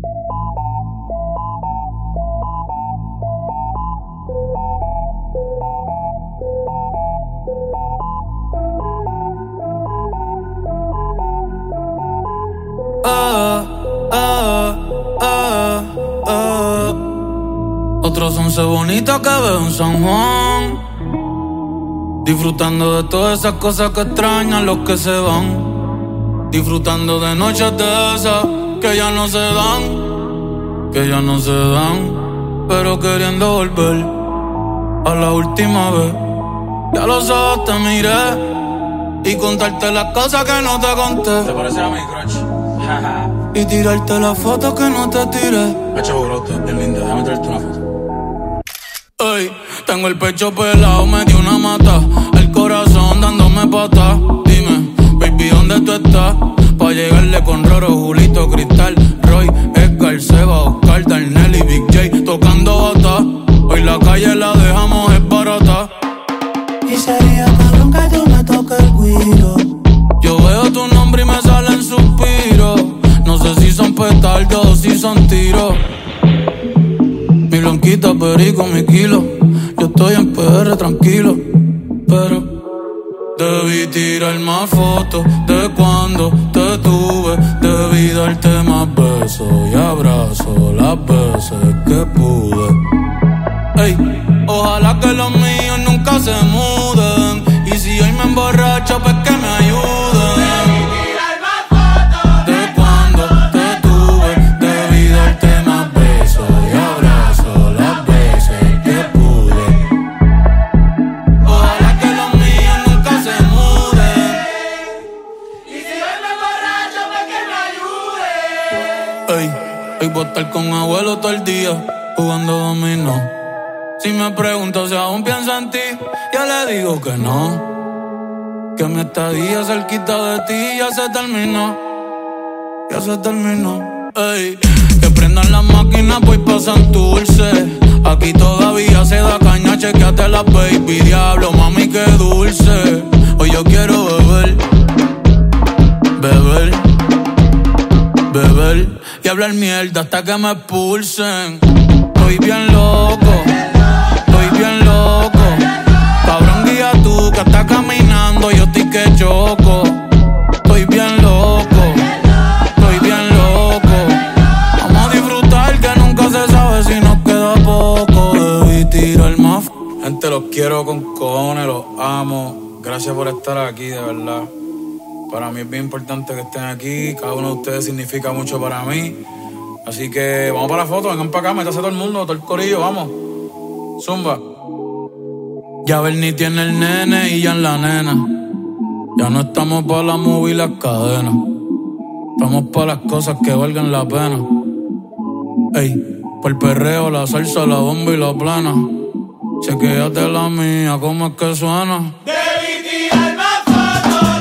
Otros 11 bonitas que veo en San Juan, disfrutando de todas esas cosas que extrañan los que se van, disfrutando de noches de esas que ya no se dan, pero queriendo volver a la última vez. Ya los ojos te miré y contarte las cosas que no te conté. ¿Te parece a mi crush? Y tirarte las fotos que no te tiré. Pecho brote, bien linda, déjame traerte una foto. Ey, tengo el pecho pelado, me dio una mata, el corazón dándome patas. Dime, baby, ¿dónde tú estás? Pa' llegarle con Roro, Julito, Cristal, Roy, Edgar, Seba, Oscar, Darnell y Big J tocando bata. Hoy la calle la dejamos es barata. Y sería cabrón que tú me toques el guiro. Yo veo tu nombre y me salen suspiros. No sé si son petardos o si son tiros. Mi blanquita, perico, mi kilo. Yo estoy en PR tranquilo, pero debí tirar más fotos de cuando te tuve. Debí darte más besos y abrazos las veces que pude. Ey, ojalá que los míos nunca se muden. Y si hoy me emborracho, pues que me ayuden. Hoy voy a estar con abuelo todo el día jugando dominó. Si me pregunto si aún pienso en ti, ya le digo que no. Que mi estadía cerquita de ti ya se terminó. Ya se terminó. Ey, que prendan las máquinas, voy pa' Santurce. Aquí todavía se da caña, chequeate la baby. Diablo, mami, qué dulce. Hoy yo quiero beber, beber, beber y hablar mierda hasta que me expulsen. Estoy bien loco, estoy bien loco. Cabrón, guía tú que estás caminando, yo estoy que choco. Estoy bien loco, estoy bien loco. Vamos a disfrutar que nunca se sabe si nos queda poco. Debí tirar más. Gente, los quiero con cojones, los amo. Gracias por estar aquí, de verdad. Para mí es bien importante que estén aquí. Cada uno de ustedes significa mucho para mí. Así que vamos para la foto, vengan para acá, métase todo el mundo, todo el corillo, vamos. Zumba. Ya Bernie tiene el nene y ya en la nena. Ya no estamos para la movie y las cadenas. Estamos para las cosas que valgan la pena. Ey, por el perreo, la salsa, la bomba y la plana. Chequéate la mía, cómo es que suena. Debí tirar más fotos.